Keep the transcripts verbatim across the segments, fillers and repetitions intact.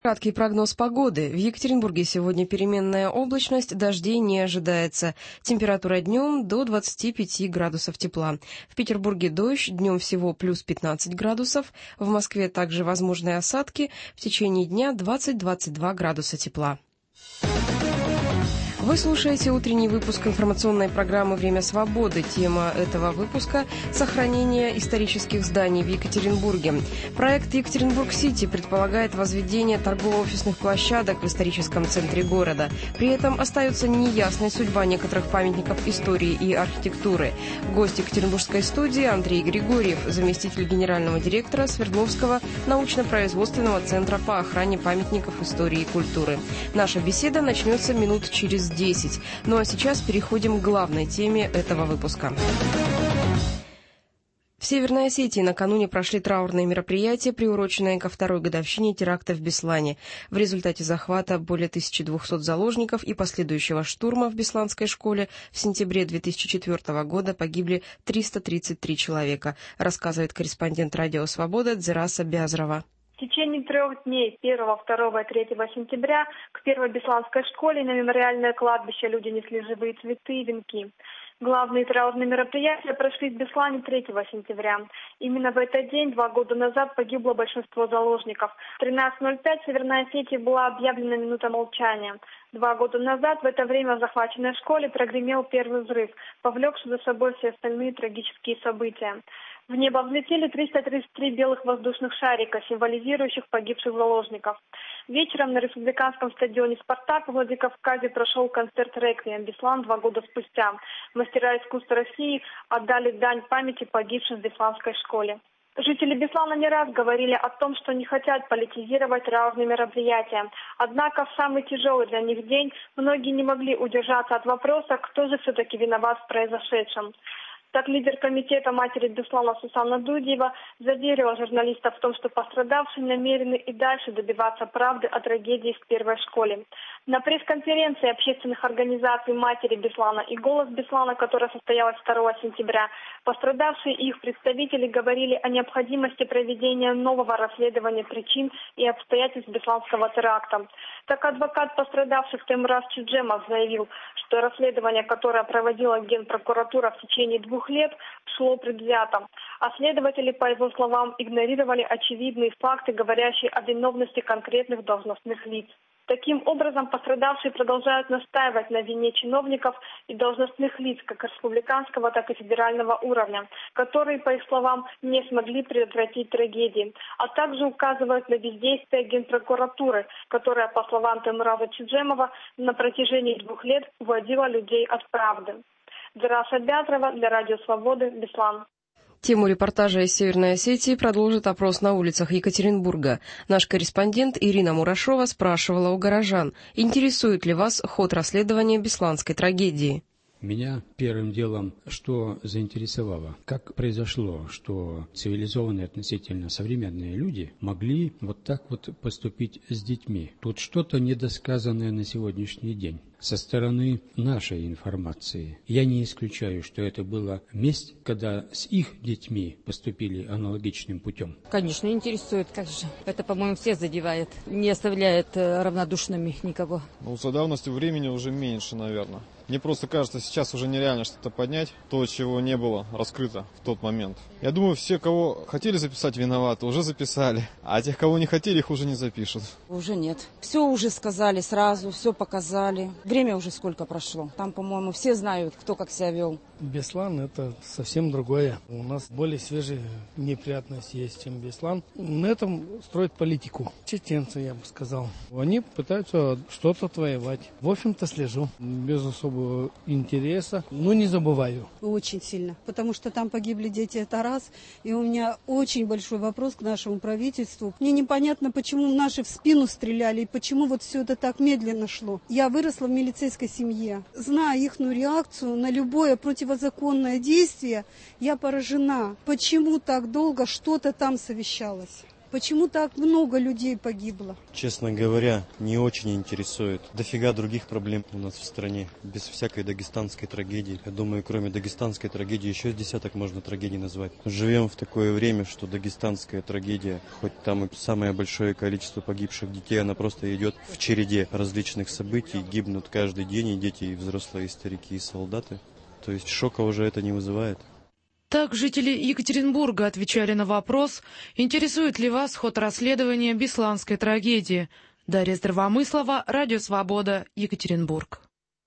Краткий прогноз погоды. В Екатеринбурге сегодня переменная облачность, дождей не ожидается. Температура днем до двадцати пяти градусов тепла. В Петербурге дождь, днем всего плюс пятнадцать градусов. В Москве также возможны осадки. В течение дня двадцать-двадцать два градуса тепла. Вы слушаете утренний выпуск информационной программы «Время свободы». Тема этого выпуска – сохранение исторических зданий в Екатеринбурге. Проект «Екатеринбург-Сити» предполагает возведение торгово-офисных площадок в историческом центре города. При этом остается неясной судьба некоторых памятников истории и архитектуры. Гость Екатеринбургской студии Андрей Григорьев, заместитель генерального директора Свердловского научно-производственного центра по охране памятников истории и культуры. Наша беседа начнется минут через десять. Ну а сейчас переходим к главной теме этого выпуска. В Северной Осетии накануне прошли траурные мероприятия, приуроченные ко второй годовщине теракта в Беслане. В результате захвата более тысячи двухсот заложников и последующего штурма в Бесланской школе в сентябре две тысячи четвёртого года погибли триста тридцать три человека, рассказывает корреспондент «Радио Свобода» Дзераса Бязрова. В течение трех дней, первого, второго и третьего сентября, к первой Бесланской школе на мемориальное кладбище люди несли живые цветы и венки. Главные траурные мероприятия прошли в Беслане третьего сентября. Именно в этот день, два года назад, погибло большинство заложников. В тринадцать ноль пять в Северной Осетии была объявлена минута молчания. Два года назад в это время в захваченной школе прогремел первый взрыв, повлекший за собой все остальные трагические события. В небо взлетели триста тридцать три белых воздушных шарика, символизирующих погибших заложников. Вечером на республиканском стадионе «Спартак» в Владикавказе прошел концерт «Реквием» Беслан два года спустя. Мастера искусства России отдали дань памяти погибшим в Бесланской школе. Жители Беслана не раз говорили о том, что не хотят политизировать траурные мероприятия. Однако в самый тяжелый для них день многие не могли удержаться от вопроса, кто же все-таки виноват в произошедшем. Так лидер комитета матери Беслана Сусанна Дудиева заверила журналистов в том, что пострадавшие намерены и дальше добиваться правды о трагедии в первой школе. На пресс-конференции общественных организаций матери Беслана и «Голос Беслана», которая состоялась второго сентября, пострадавшие и их представители говорили о необходимости проведения нового расследования причин и обстоятельств Бесланского теракта. Так адвокат пострадавших Темураз Чиджемов заявил, что расследование, которое проводила Генпрокуратура в течение двух лет, шло предвзято. А следователи, по его словам, игнорировали очевидные факты, говорящие о виновности конкретных должностных лиц. Таким образом, пострадавшие продолжают настаивать на вине чиновников и должностных лиц как республиканского, так и федерального уровня, которые, по их словам, не смогли предотвратить трагедии, а также указывают на бездействие Генпрокуратуры, которая, по словам Темураза Чиджемова, на протяжении двух лет уводила людей от правды. Дзераса Бязрова для Радио Свободы, Беслан. Тему репортажа из Северной Осетии продолжит опрос на улицах Екатеринбурга. Наш корреспондент Ирина Мурашова спрашивала у горожан, интересует ли вас ход расследования бесланской трагедии. Меня первым делом что заинтересовало, как произошло, что цивилизованные относительно современные люди могли вот так вот поступить с детьми. Тут что-то недосказанное на сегодняшний день. Со стороны нашей информации я не исключаю, что это была месть, когда с их детьми поступили аналогичным путем. Конечно, интересует, как же. Это, по-моему, всех задевает, не оставляет равнодушными никого. Ну, за давностью времени уже меньше, наверное. Мне просто кажется, сейчас уже нереально что-то поднять, то, чего не было раскрыто в тот момент. Я думаю, все, кого хотели записать, виноваты, уже записали. А тех, кого не хотели, их уже не запишут. Уже нет. Все уже сказали сразу, все показали. Время уже сколько прошло. Там, по-моему, все знают, кто как себя вел. Беслан – это совсем другое. У нас более свежие неприятности есть, чем Беслан. На этом строят политику. Чеченцы, я бы сказал. Они пытаются что-то отвоевать. В общем-то, слежу. Без особого интереса. Но не забываю. Очень сильно. Потому что там погибли дети, это раз. И у меня очень большой вопрос к нашему правительству. Мне непонятно, почему наши в спину стреляли и почему вот все это так медленно шло. Я выросла в милицейской семье. Зная их реакцию на любое противозаконное действие, я поражена. Почему так долго что-то там совещалось? Почему так много людей погибло? Честно говоря, не очень интересует. Дофига других проблем у нас в стране, без всякой дагестанской трагедии. Я думаю, кроме дагестанской трагедии, еще с десяток можно трагедий назвать. Живем в такое время, что дагестанская трагедия, хоть там и самое большое количество погибших детей, она просто идет в череде различных событий, гибнут каждый день и дети, и взрослые, и старики, и солдаты. То есть шока уже это не вызывает. Так жители Екатеринбурга отвечали на вопрос, интересует ли вас ход расследования бесланской трагедии. Дарья Здравомыслова, Радио Свобода, Екатеринбург.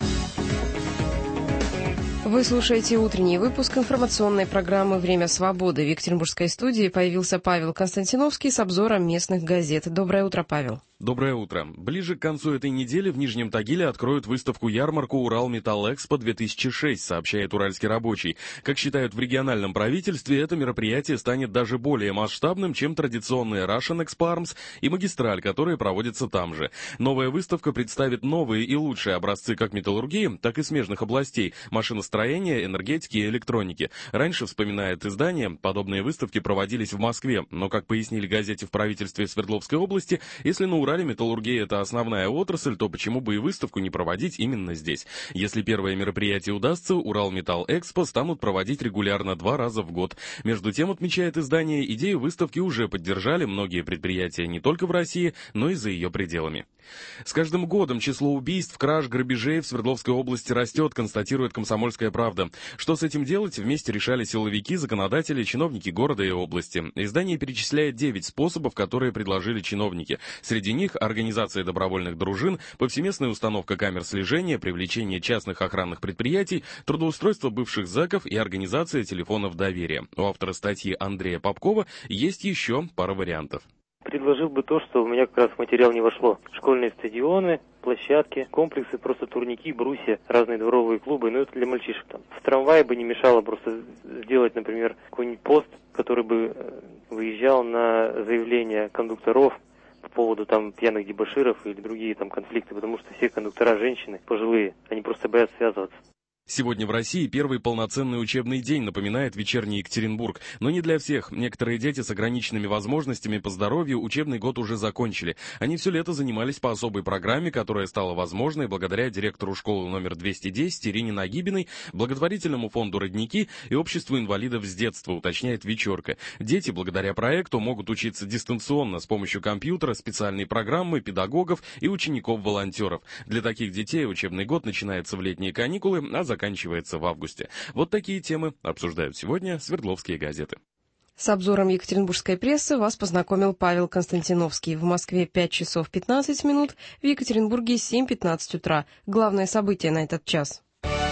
Вы слушаете утренний выпуск информационной программы «Время свободы». В Екатеринбургской студии появился Павел Константиновский с обзором местных газет. Доброе утро, Павел. Доброе утро. Ближе к концу этой недели в Нижнем Тагиле откроют выставку-ярмарку «Уралметаллэкспо-две тысячи шесть», сообщает «Уральский рабочий». Как считают в региональном правительстве, это мероприятие станет даже более масштабным, чем традиционные Russian Expo Arms и магистраль, которые проводятся там же. Новая выставка представит новые и лучшие образцы как металлургии, так и смежных областей – машиностроения, энергетики и электроники. Раньше, вспоминает издание, подобные выставки проводились в Москве, но, как пояснили газете в правительстве Свердловской области, если на Урале металлургия – это основная отрасль, то почему бы и выставку не проводить именно здесь? Если первое мероприятие удастся, Уралметалл-Экспо станут проводить регулярно два раза в год. Между тем, отмечает издание, идею выставки уже поддержали многие предприятия не только в России, но и за ее пределами. С каждым годом число убийств, краж, грабежей в Свердловской области растет, констатирует «Комсомольская правда». Что с этим делать, вместе решали силовики, законодатели, чиновники города и области. Издание перечисляет девять способов, которые предложили чиновники. Среди них организация добровольных дружин, повсеместная установка камер слежения, привлечение частных охранных предприятий, трудоустройство бывших зэков и организация телефонов доверия. У автора статьи Андрея Попкова есть еще пара вариантов. Предложил бы то, что у меня как раз в материал не вошло. Школьные стадионы, площадки, комплексы, просто турники, брусья, разные дворовые клубы, но это для мальчишек там. В трамвае бы не мешало просто сделать, например, какой-нибудь пост, который бы выезжал на заявления кондукторов по поводу там пьяных дебоширов или другие там конфликты, потому что все кондуктора женщины, пожилые, они просто боятся связываться. Сегодня в России первый полноценный учебный день, напоминает «Вечерний Екатеринбург». Но не для всех. Некоторые дети с ограниченными возможностями по здоровью учебный год уже закончили. Они все лето занимались по особой программе, которая стала возможной благодаря директору школы номер двести десять Ирине Нагибиной, благотворительному фонду «Родники» и обществу инвалидов с детства, уточняет «Вечерка». Дети благодаря проекту могут учиться дистанционно с помощью компьютера, специальной программы, педагогов и учеников-волонтеров. Для таких детей учебный год начинается в летние каникулы, а заканчивается в августе. Вот такие темы обсуждают сегодня Свердловские газеты. С обзором екатеринбургской прессы вас познакомил Павел Константиновский. В Москве пять часов пятнадцать минут, в Екатеринбурге семь пятнадцать утра. Главное событие на этот час.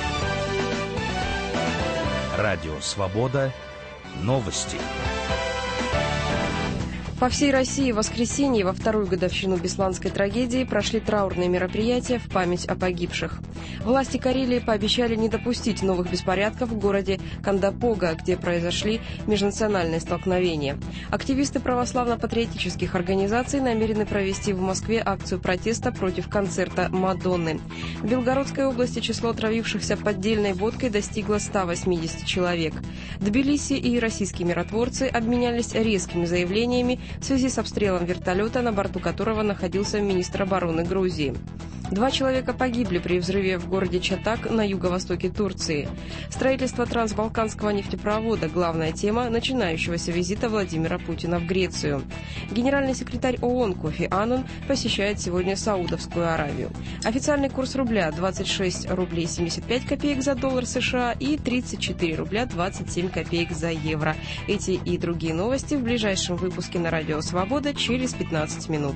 Радио «Свобода». Новости. По всей России в воскресенье во вторую годовщину бесланской трагедии прошли траурные мероприятия в память о погибших. Власти Карелии пообещали не допустить новых беспорядков в городе Кандапога, где произошли межнациональные столкновения. Активисты православно-патриотических организаций намерены провести в Москве акцию протеста против концерта Мадонны. В Белгородской области число отравившихся поддельной водкой достигло ста восьмидесяти человек. Тбилиси и российские миротворцы обменялись резкими заявлениями в связи с обстрелом вертолета, на борту которого находился министр обороны Грузии. Два человека погибли при взрыве в городе Чатак на юго-востоке Турции. Строительство трансбалканского нефтепровода – главная тема начинающегося визита Владимира Путина в Грецию. Генеральный секретарь ООН Кофи Аннан посещает сегодня Саудовскую Аравию. Официальный курс рубля – двадцать шесть рублей семьдесят пять копеек за доллар США и тридцать четыре рубля двадцать семь копеек за евро. Эти и другие новости в ближайшем выпуске на Радио Свобода через пятнадцать минут.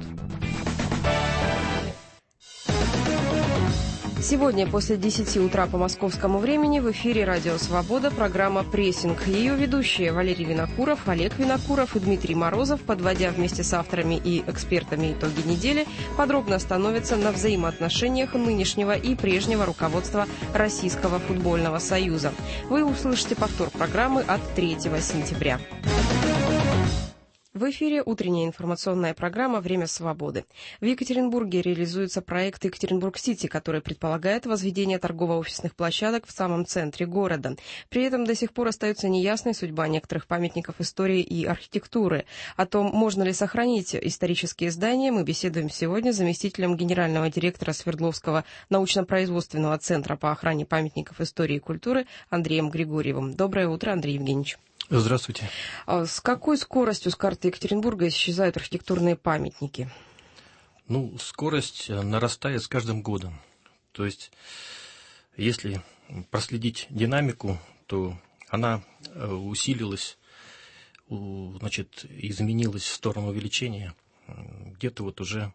Сегодня после десяти утра по московскому времени в эфире «Радио Свобода» программа «Прессинг». Ее ведущие Валерий Винокуров, Олег Винокуров и Дмитрий Морозов, подводя вместе с авторами и экспертами итоги недели, подробно остановятся на взаимоотношениях нынешнего и прежнего руководства Российского футбольного союза. Вы услышите повтор программы от третьего сентября. В эфире утренняя информационная программа «Время свободы». В Екатеринбурге реализуется проект «Екатеринбург-Сити», который предполагает возведение торгово-офисных площадок в самом центре города. При этом до сих пор остается неясной судьба некоторых памятников истории и архитектуры. О том, можно ли сохранить исторические здания, мы беседуем сегодня с заместителем генерального директора Свердловского научно-производственного центра по охране памятников истории и культуры Андреем Григорьевым. Доброе утро, Андрей Евгеньевич. Здравствуйте. С какой скоростью с карты Екатеринбурга исчезают архитектурные памятники? Ну, скорость нарастает с каждым годом. То есть, если проследить динамику, то она усилилась, значит, изменилась в сторону увеличения где-то вот уже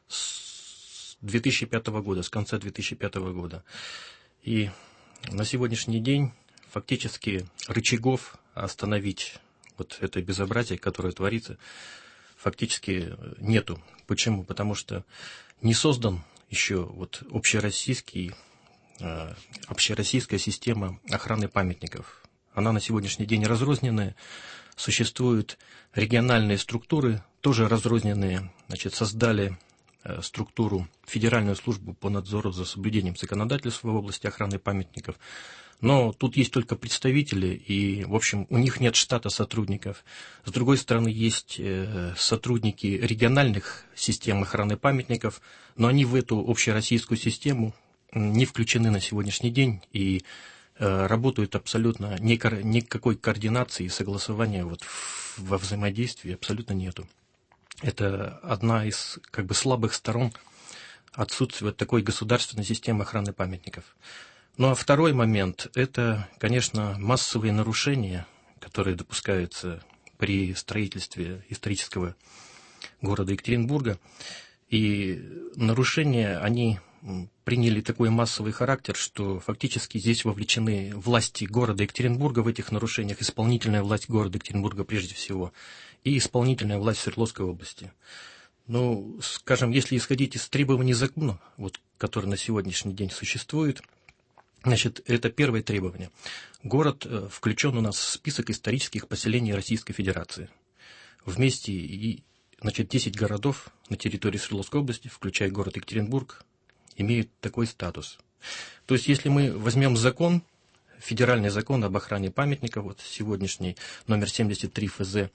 с две тысячи пятого года, с конца две тысячи пятого года. И на сегодняшний день фактически рычагов остановить вот это безобразие, которое творится, фактически нету. Почему? Потому что не создан еще вот общероссийский, э, общероссийская система охраны памятников. Она на сегодняшний день разрозненная. Существуют региональные структуры, тоже разрозненные. Значит, создали э, структуру Федеральную службу по надзору за соблюдением законодательства в области охраны памятников. Но тут есть только представители, и, в общем, у них нет штата сотрудников. С другой стороны, есть сотрудники региональных систем охраны памятников, но они в эту общероссийскую систему не включены на сегодняшний день и работают абсолютно, никакой координации и согласования вот во взаимодействии абсолютно нету. Это одна из как бы слабых сторон отсутствия такой государственной системы охраны памятников. Ну а второй момент – это, конечно, массовые нарушения, которые допускаются при строительстве исторического города Екатеринбурга. И нарушения, они приняли такой массовый характер, что фактически здесь вовлечены власти города Екатеринбурга в этих нарушениях, исполнительная власть города Екатеринбурга прежде всего, и исполнительная власть Свердловской области. Ну, скажем, если исходить из требований закона, вот, который на сегодняшний день существует, значит, это первое требование. Город включен у нас в список исторических поселений Российской Федерации. Вместе и, значит, десять городов на территории Свердловской области, включая город Екатеринбург, имеют такой статус. То есть, если мы возьмем закон, федеральный закон об охране памятников, вот сегодняшний номер семьдесят три эф зэ,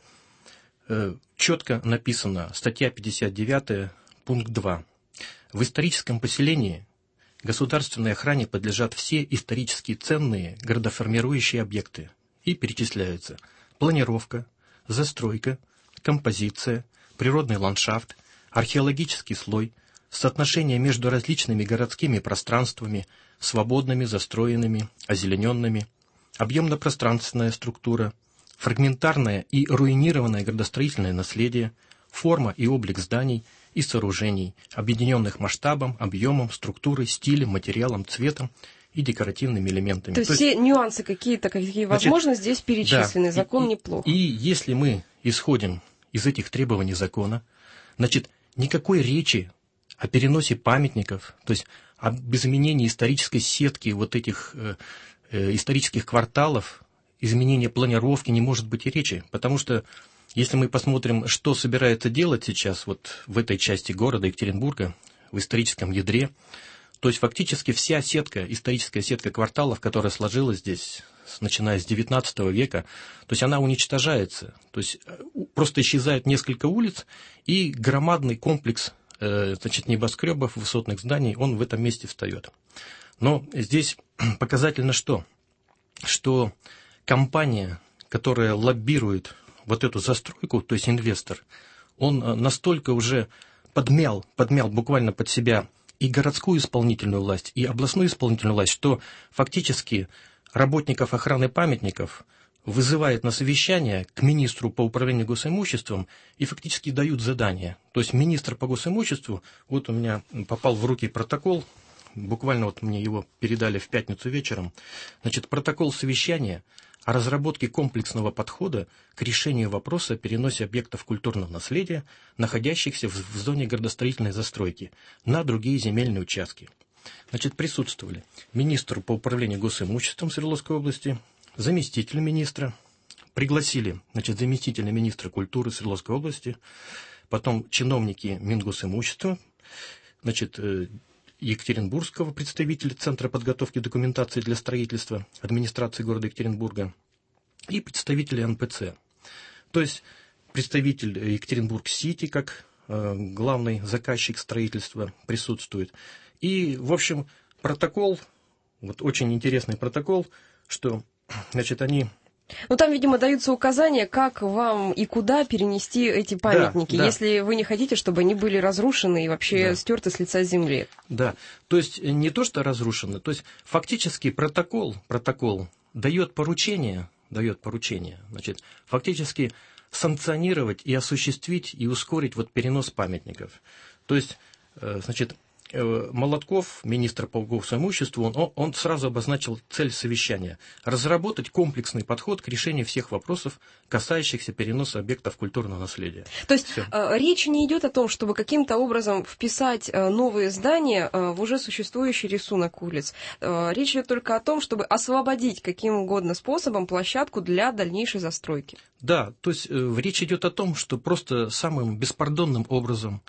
четко написано, статья пятьдесят девять, пункт два. В историческом поселении государственной охране подлежат все исторически ценные градоформирующие объекты и перечисляются планировка, застройка, композиция, природный ландшафт, археологический слой, соотношение между различными городскими пространствами, свободными, застроенными, озелененными, объемно-пространственная структура, фрагментарное и руинированное градостроительное наследие, форма и облик зданий и сооружений, объединенных масштабом, объемом, структурой, стилем, материалом, цветом и декоративными элементами. То есть все нюансы какие-то, какие возможно, здесь перечислены. Да, закон и, неплох. И, и если мы исходим из этих требований закона, значит, никакой речи о переносе памятников, то есть об изменении исторической сетки вот этих э, э, исторических кварталов, изменения планировки не может быть и речи, потому что если мы посмотрим, что собирается делать сейчас вот в этой части города Екатеринбурга, в историческом ядре, то есть фактически вся сетка, историческая сетка кварталов, которая сложилась здесь, начиная с девятнадцатого века, то есть она уничтожается. То есть просто исчезает несколько улиц, и громадный комплекс э, значит, небоскребов, высотных зданий, он в этом месте встает. Но здесь показательно что? Что компания, которая лоббирует вот эту застройку, то есть инвестор, он настолько уже подмял, подмял буквально под себя и городскую исполнительную власть, и областную исполнительную власть, что фактически работников охраны памятников вызывает на совещание к министру по управлению госимуществом и фактически дают задание. То есть министр по госимуществу, вот у меня попал в руки протокол, буквально вот мне его передали в пятницу вечером, значит, протокол совещания о разработке комплексного подхода к решению вопроса о переносе объектов культурного наследия, находящихся в, в зоне градостроительной застройки, на другие земельные участки. Значит, присутствовали министр по управлению госимуществом Свердловской области, заместитель министра, пригласили, значит, заместителя министра культуры Свердловской области, потом чиновники Мингосимущества, значит, Екатеринбургского представителя Центра подготовки документации для строительства администрации города Екатеринбурга и представители эн пэ цэ. То есть представитель Екатеринбург-Сити, как э, главный заказчик строительства, присутствует. И, в общем, протокол, вот очень интересный протокол, что, значит, они... Ну, там, видимо, даются указания, как вам и куда перенести эти памятники, да, да. если вы не хотите, чтобы они были разрушены и вообще да. стерты с лица земли. Да, то есть не то, что разрушены, то есть фактически протокол, протокол дает поручение, дает поручение, значит, фактически санкционировать и осуществить и ускорить вот перенос памятников. То есть, значит, Молотков, министр по госимуществу, он, он сразу обозначил цель совещания – разработать комплексный подход к решению всех вопросов, касающихся переноса объектов культурного наследия. То есть Все. речь не идет о том, чтобы каким-то образом вписать новые здания в уже существующий рисунок улиц. Речь идет только о том, чтобы освободить каким угодно способом площадку для дальнейшей застройки. Да, то есть речь идет о том, что просто самым беспардонным образом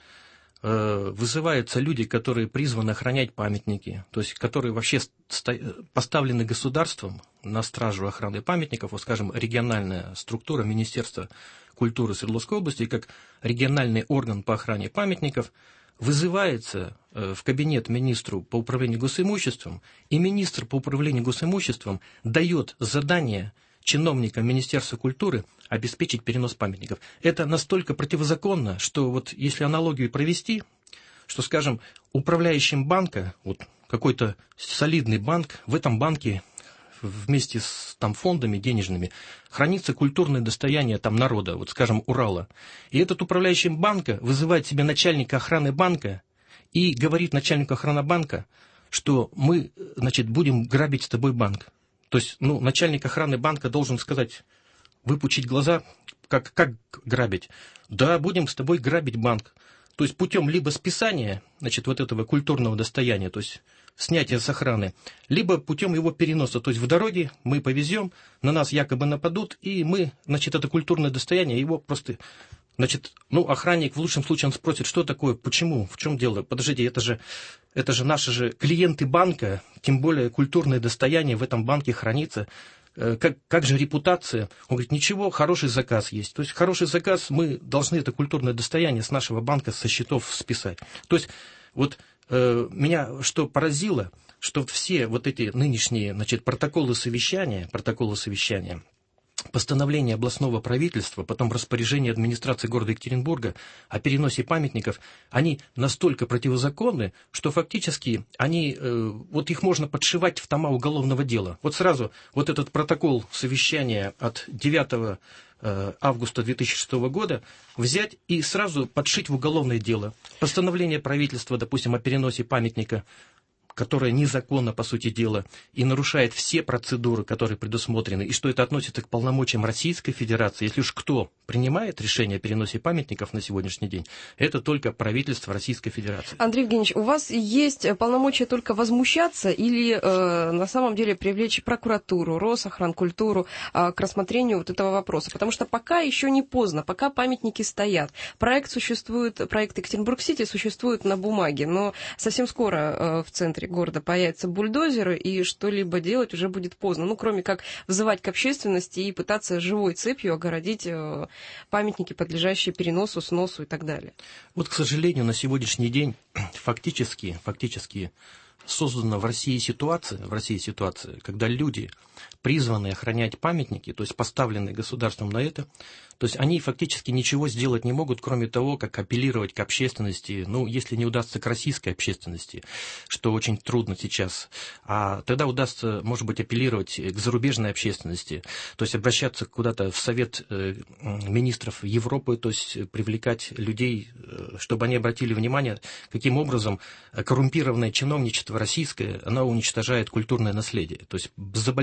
вызываются люди, которые призваны охранять памятники, то есть которые вообще поставлены государством на стражу охраны памятников, вот, скажем, региональная структура Министерства культуры Свердловской области, как региональный орган по охране памятников, вызывается в кабинет министру по управлению госимуществом, и министр по управлению госимуществом дает задание чиновникам Министерства культуры обеспечить перенос памятников. Это настолько противозаконно, что вот если аналогию провести, что, скажем, управляющим банка, вот какой-то солидный банк, в этом банке вместе с там, фондами денежными хранится культурное достояние там, народа, вот, скажем, Урала. И этот управляющий банка вызывает себе начальника охраны банка и говорит начальнику охраны банка, что мы, значит, будем грабить с тобой банк. То есть, ну, начальник охраны банка должен сказать, выпучить глаза, как, как грабить. Да, будем с тобой грабить банк. То есть, путем либо списания, значит, вот этого культурного достояния, то есть, снятия с охраны, либо путем его переноса. То есть, в дороге мы повезем, на нас якобы нападут, и мы, значит, это культурное достояние, его просто... Значит, ну, охранник в лучшем случае он спросит, что такое, почему, в чем дело. Подождите, это же, это же наши же клиенты банка, тем более культурное достояние в этом банке хранится. Как, как же репутация? Он говорит, ничего, хороший заказ есть. То есть хороший заказ, мы должны это культурное достояние с нашего банка со счетов списать. То есть вот э, меня что поразило, что все вот эти нынешние, значит, протоколы совещания, протоколы совещания, постановление областного правительства, потом распоряжение администрации города Екатеринбурга о переносе памятников, они настолько противозаконны, что фактически они, э, вот их можно подшивать в тома уголовного дела. Вот сразу вот этот протокол совещания от девятого августа две тысячи шестого года взять и сразу подшить в уголовное дело. Постановление правительства, допустим, о переносе памятника, которая незаконна, по сути дела, и нарушает все процедуры, которые предусмотрены, и что это относится к полномочиям Российской Федерации. Если уж кто принимает решение о переносе памятников на сегодняшний день, это только правительство Российской Федерации. Андрей Евгеньевич, у вас есть полномочия только возмущаться или э, на самом деле привлечь прокуратуру, Росохранкультуру э, к рассмотрению вот этого вопроса? Потому что пока еще не поздно, пока памятники стоят. Проект существует, проект Екатеринбург-Сити существует на бумаге, но совсем скоро э, в центре города появятся бульдозеры, и что-либо делать уже будет поздно. Ну, кроме как взывать к общественности и пытаться живой цепью огородить э, памятники, подлежащие переносу, сносу и так далее. Вот, к сожалению, на сегодняшний день фактически, фактически создана в России ситуация, в России ситуация, когда люди, призванные охранять памятники, то есть поставленные государством на это, то есть они фактически ничего сделать не могут, кроме того, как апеллировать к общественности, ну, если не удастся к российской общественности, что очень трудно сейчас, а тогда удастся, может быть, апеллировать к зарубежной общественности, то есть обращаться куда-то в Совет министров Европы, то есть привлекать людей, чтобы они обратили внимание, каким образом коррумпированное чиновничество российское, оно уничтожает культурное наследие. То есть за большие деньги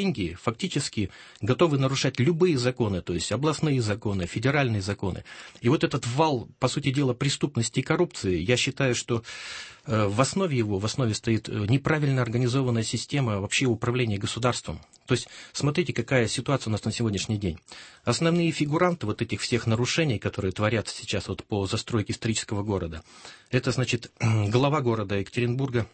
деньги фактически готовы нарушать любые законы, то есть областные законы, федеральные законы. И вот этот вал, по сути дела, преступности и коррупции, я считаю, что в основе его, в основе стоит неправильно организованная система вообще управления государством. То есть, смотрите, какая ситуация у нас на сегодняшний день. Основные фигуранты вот этих всех нарушений, которые творятся сейчас вот по застройке исторического города, это, значит, глава города Екатеринбурга,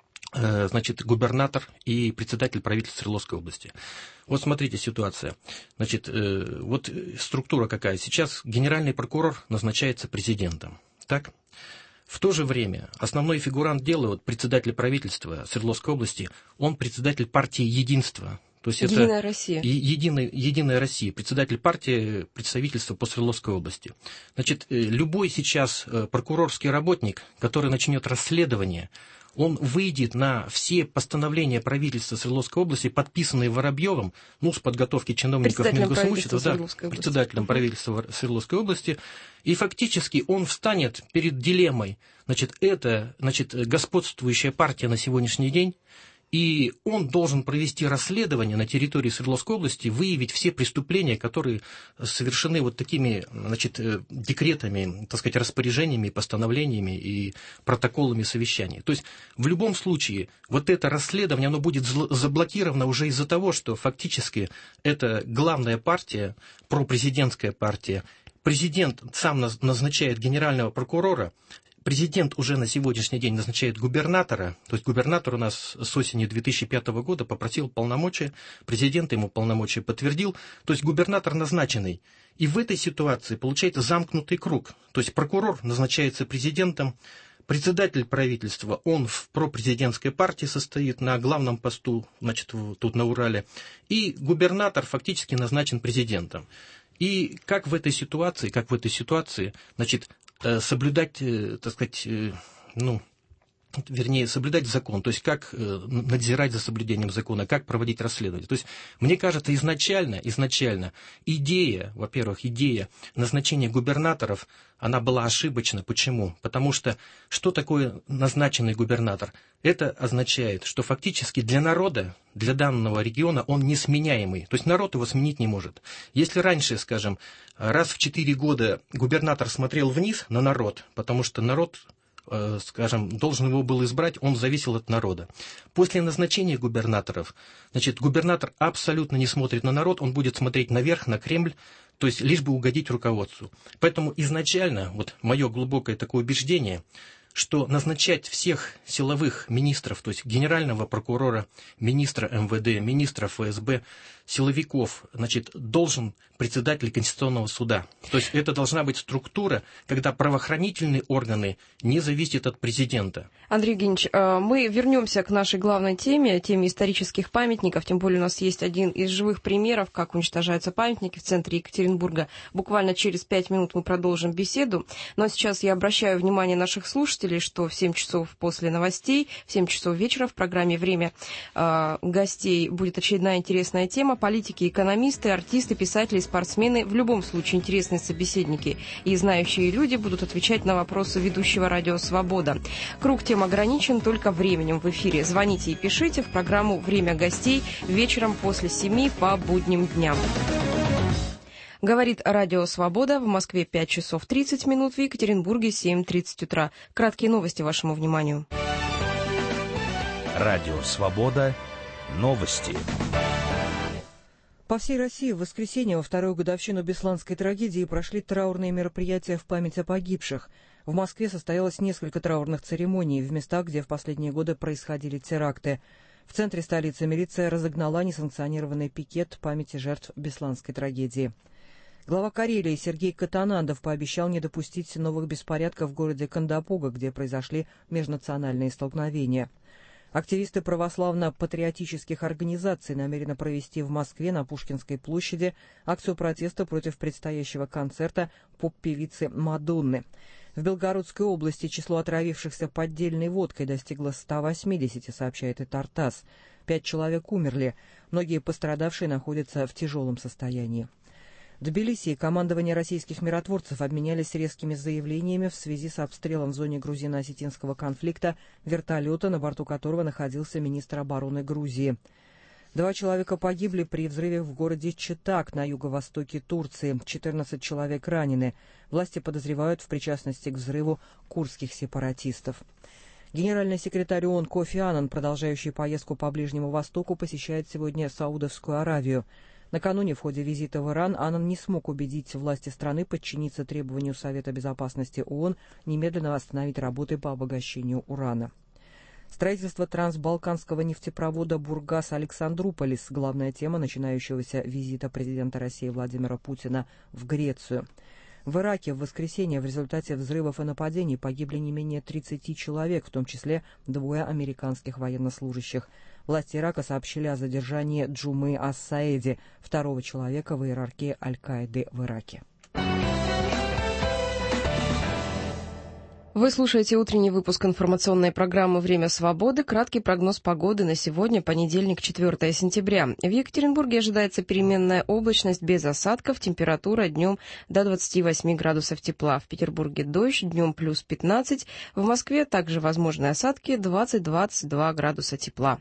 значит, губернатор и председатель правительства Свердловской области. Вот смотрите ситуация. Значит, вот структура какая. Сейчас генеральный прокурор назначается президентом. Так? В то же время основной фигурант дела, вот, председатель правительства Свердловской области, он председатель партии «Единство». То есть Единая это Россия. Единая, Единая Россия, председатель партии представительства по Свердловской области. Значит, любой сейчас прокурорский работник, который начнет расследование, он выйдет на все постановления правительства Свердловской области, подписанные Воробьевым, ну, с подготовки чиновников Мингосимущества, да, председателем правительства Свердловской области, и фактически он встанет перед дилеммой, значит, это, значит, господствующая партия на сегодняшний день, и он должен провести расследование на территории Свердловской области, выявить все преступления, которые совершены вот такими, значит, декретами, так сказать, распоряжениями, постановлениями и протоколами совещаний. То есть в любом случае вот это расследование, оно будет заблокировано уже из-за того, что фактически это главная партия, пропрезидентская партия. Президент сам назначает генерального прокурора. Президент уже на сегодняшний день назначает губернатора, то есть губернатор у нас с осени две тысячи пятого года попросил полномочия, президент ему полномочия подтвердил, то есть губернатор назначенный. И в этой ситуации получается замкнутый круг, то есть прокурор назначается президентом, председатель правительства, он в пропрезидентской партии состоит на главном посту, значит, тут на Урале, и губернатор фактически назначен президентом. И как в этой ситуации, как в этой ситуации, значит, соблюдать, так сказать, ну, вернее, соблюдать закон, то есть как надзирать за соблюдением закона, как проводить расследование. То есть, мне кажется, изначально, изначально идея, во-первых, идея назначения губернаторов, она была ошибочна. Почему? Потому что что такое назначенный губернатор? Это означает, что фактически для народа, для данного региона он несменяемый. То есть народ его сменить не может. Если раньше, скажем, раз в четыре года губернатор смотрел вниз на народ, потому что народ, скажем, должен его был избрать, он зависел от народа. После назначения губернаторов, значит, губернатор абсолютно не смотрит на народ, он будет смотреть наверх, на Кремль, то есть лишь бы угодить руководству. Поэтому изначально, вот мое глубокое такое убеждение, что назначать всех силовых министров, то есть генерального прокурора, министра эм вэ дэ, министра эф эс бэ, силовиков, значит, должен председатель Конституционного суда. То есть это должна быть структура, когда правоохранительные органы не зависят от президента. Андрей Евгеньевич, мы вернемся к нашей главной теме, теме исторических памятников. Тем более у нас есть один из живых примеров, как уничтожаются памятники в центре Екатеринбурга. Буквально через пять минут мы продолжим беседу. Но сейчас я обращаю внимание наших слушателей, что в семь часов после новостей, в семь часов вечера в программе «Время э, гостей» будет очередная интересная тема. Политики, экономисты, артисты, писатели, спортсмены, в любом случае интересные собеседники и знающие люди будут отвечать на вопросы ведущего радио «Свобода». Круг тем ограничен только временем в эфире. Звоните и пишите в программу «Время гостей» вечером после семи по будним дням. Говорит радио «Свобода». В Москве пять часов тридцать минут, в Екатеринбурге семь тридцать утра. Краткие новости вашему вниманию. Радио «Свобода». Новости. По всей России в воскресенье во вторую годовщину Бесланской трагедии прошли траурные мероприятия в память о погибших. В Москве состоялось несколько траурных церемоний в местах, где в последние годы происходили теракты. В центре столицы милиция разогнала несанкционированный пикет памяти жертв Бесланской трагедии. Глава Карелии Сергей Катанандов пообещал не допустить новых беспорядков в городе Кандапуга, где произошли межнациональные столкновения. Активисты православно-патриотических организаций намерены провести в Москве на Пушкинской площади акцию протеста против предстоящего концерта поп-певицы Мадонны. В Белгородской области число отравившихся поддельной водкой достигло ста восьмидесяти, сообщает Тартас. Пять человек умерли, многие пострадавшие находятся в тяжелом состоянии. В Тбилиси и командование российских миротворцев обменялись резкими заявлениями в связи с обстрелом в зоне грузино-осетинского конфликта вертолета, на борту которого находился министр обороны Грузии. Два человека погибли при взрыве в городе Читак на юго-востоке Турции. четырнадцать человек ранены. Власти подозревают в причастности к взрыву курдских сепаратистов. Генеральный секретарь ООН Кофи Аннан, продолжающий поездку по Ближнему Востоку, посещает сегодня Саудовскую Аравию. Накануне в ходе визита в Иран Аннан не смог убедить власти страны подчиниться требованию Совета Безопасности ООН немедленно остановить работы по обогащению урана. Строительство трансбалканского нефтепровода Бургас-Александруполис – главная тема начинающегося визита президента России Владимира Путина в Грецию. В Ираке в воскресенье в результате взрывов и нападений погибли не менее тридцати человек, в том числе двое американских военнослужащих. Власти Ирака сообщили о задержании Джумы Ас-Саэди, второго человека в иерархии Аль-Каиды в Ираке. Вы слушаете утренний выпуск информационной программы «Время свободы». Краткий прогноз погоды на сегодня, понедельник, четвёртое сентября. В Екатеринбурге ожидается переменная облачность без осадков, температура днем до двадцати восьми градусов тепла. В Петербурге дождь, днем плюс пятнадцать. В Москве также возможны осадки, двадцать-двадцать два градуса тепла.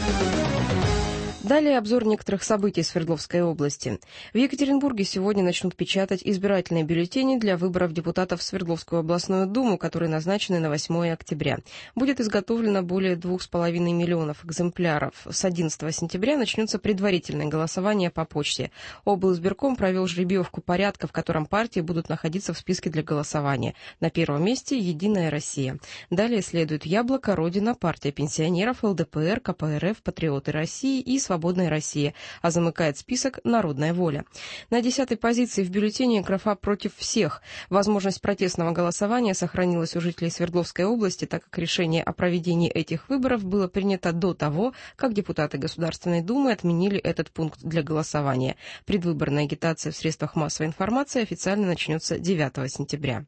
Далее обзор некоторых событий Свердловской области. В Екатеринбурге сегодня начнут печатать избирательные бюллетени для выборов депутатов в Свердловскую областную думу, которые назначены на восьмое октября. Будет изготовлено более двух с половиной миллионов экземпляров. С одиннадцатого сентября начнется предварительное голосование по почте. Облизбирком провел жеребьевку порядка, в котором партии будут находиться в списке для голосования. На первом месте «Единая Россия». Далее следует «Яблоко», «Родина», партия пенсионеров, эл дэ пэ эр, ка пэ эр эф, «Патриоты России» и «Свобода». «Свободная Россия», а замыкает список «Народная воля». На десятой позиции в бюллетене графа «Против всех». Возможность протестного голосования сохранилась у жителей Свердловской области, так как решение о проведении этих выборов было принято до того, как депутаты Государственной Думы отменили этот пункт для голосования. Предвыборная агитация в средствах массовой информации официально начнется девятого сентября.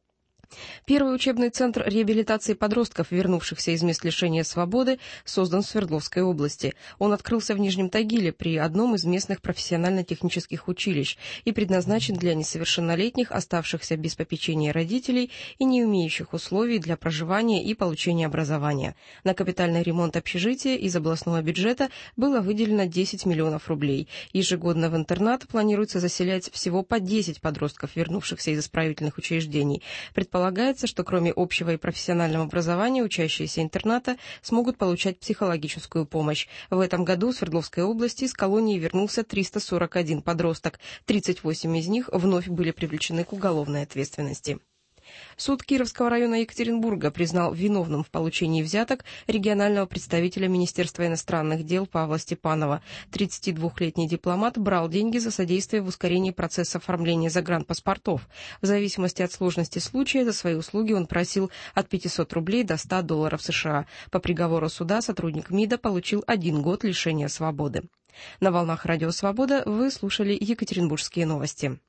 Первый учебный центр реабилитации подростков, вернувшихся из мест лишения свободы, создан в Свердловской области. Он открылся в Нижнем Тагиле при одном из местных профессионально-технических училищ и предназначен для несовершеннолетних, оставшихся без попечения родителей и не имеющих условий для проживания и получения образования. На капитальный ремонт общежития из областного бюджета было выделено десять миллионов рублей. Ежегодно в интернат планируется заселять всего по десять подростков, вернувшихся из исправительных учреждений. Предполагается, что кроме общего и профессионального образования учащиеся интерната смогут получать психологическую помощь. В этом году в Свердловской области из колонии вернулся триста сорок один подросток. тридцать восемь из них вновь были привлечены к уголовной ответственности. Суд Кировского района Екатеринбурга признал виновным в получении взяток регионального представителя Министерства иностранных дел Павла Степанова. тридцатидвухлетний дипломат брал деньги за содействие в ускорении процесса оформления загранпаспортов. В зависимости от сложности случая за свои услуги он просил от пятисот рублей до ста долларов США. По приговору суда сотрудник МИДа получил один год лишения свободы. На волнах Радио Свобода вы слушали Екатеринбургские новости.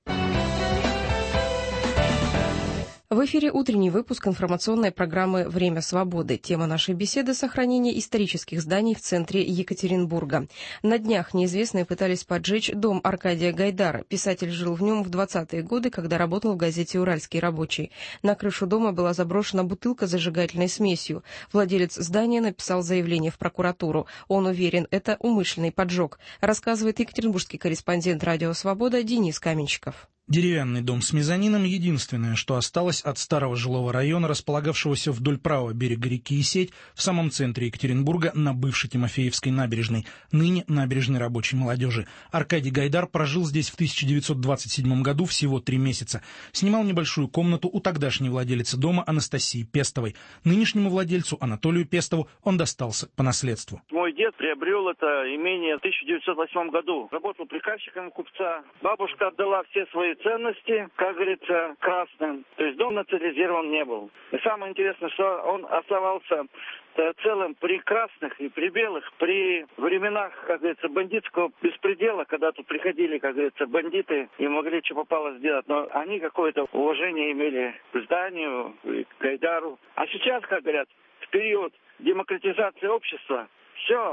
В эфире утренний выпуск информационной программы «Время свободы». Тема нашей беседы – сохранение исторических зданий в центре Екатеринбурга. На днях неизвестные пытались поджечь дом Аркадия Гайдара. Писатель жил в нем в двадцатые годы, когда работал в газете «Уральский рабочий». На крышу дома была заброшена бутылка с зажигательной смесью. Владелец здания написал заявление в прокуратуру. Он уверен, это умышленный поджог, рассказывает екатеринбургский корреспондент «Радио Свобода» Денис Каменщиков. Деревянный дом с мезонином – единственное, что осталось от старого жилого района, располагавшегося вдоль правого берега реки Исеть, в самом центре Екатеринбурга, на бывшей Тимофеевской набережной, ныне набережной рабочей молодежи. Аркадий Гайдар прожил здесь в тысяча девятьсот двадцать седьмом году всего три месяца. Снимал небольшую комнату у тогдашней владелицы дома Анастасии Пестовой. Нынешнему владельцу Анатолию Пестову он достался по наследству. Мой дед приобрел это имение в тысяча девятьсот восьмом году. Работал приказчиком у купца. Бабушка отдала все свои ценности, как говорится, красным. То есть дом национализирован не был. И самое интересное, что он оставался целым при красных и при белых, при временах, как говорится, бандитского беспредела, когда тут приходили, как говорится, бандиты и могли что попало сделать. Но они какое-то уважение имели к зданию, и к Гайдару. А сейчас, как говорят, в период демократизации общества, все,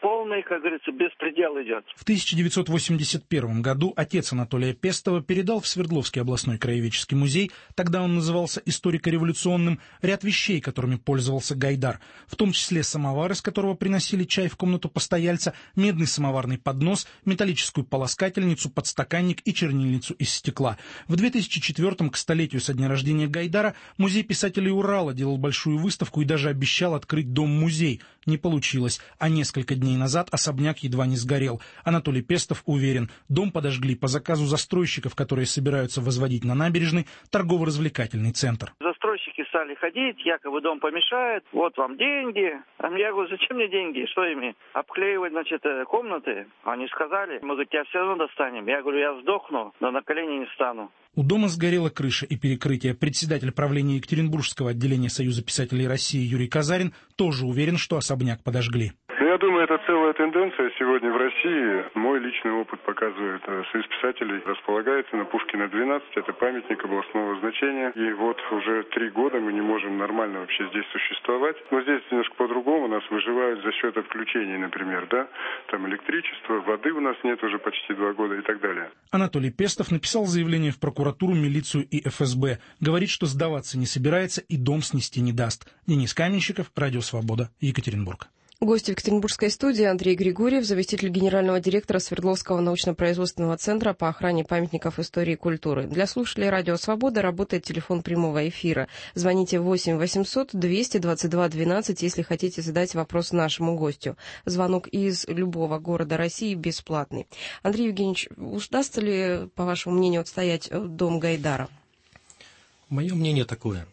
полный, как говорится, беспредел идет. В тысяча девятьсот восемьдесят первом году отец Анатолия Пестова передал в Свердловский областной краеведческий музей, тогда он назывался историко-революционным, ряд вещей, которыми пользовался Гайдар, в том числе самовар, из которого приносили чай в комнату постояльца, медный самоварный поднос, металлическую полоскательницу, подстаканник и чернильницу из стекла. В две тысячи четвёртом, к столетию со дня рождения Гайдара, Музей писателей Урала делал большую выставку и даже обещал открыть дом-музей. Не получилось, а несколько дней назад особняк едва не сгорел. Анатолий Пестов уверен, дом подожгли по заказу застройщиков, которые собираются возводить на набережной торгово-развлекательный центр. Застройщики стали ходить, якобы дом помешает, вот вам деньги. А я говорю, зачем мне деньги, что ими? Обклеивать, значит, комнаты? Они сказали, мы, говорит, тебя все равно достанем. Я говорю, я сдохну, но на колени не встану. У дома сгорела крыша и перекрытие. Председатель правления Екатеринбургского отделения Союза писателей России Юрий Казарин тоже уверен, что особняк подожгли. Я думаю, это целая тенденция сегодня в России. Мой личный опыт показывает, Союз писателей располагается на Пушкина двенадцать, это памятник областного значения. И вот уже три года мы не можем нормально вообще здесь существовать. Но здесь немножко по-другому, нас выживают за счет отключений, например, да? Там электричество, воды у нас нет уже почти два года и так далее. Анатолий Пестов написал заявление в прокуратуру, милицию и эф эс бэ. Говорит, что сдаваться не собирается и дом снести не даст. Денис Каменщиков, Радио Свобода, Екатеринбург. Гость в Екатеринбургской студии Андрей Григорьев, заместитель генерального директора Свердловского научно-производственного центра по охране памятников истории и культуры. Для слушателей Радио Свобода работает телефон прямого эфира. Звоните восемь восемьсот двести двадцать два двенадцать, если хотите задать вопрос нашему гостю. Звонок из любого города России бесплатный. Андрей Евгеньевич, удастся ли, по вашему мнению, отстоять дом Гайдара? Мое мнение такое.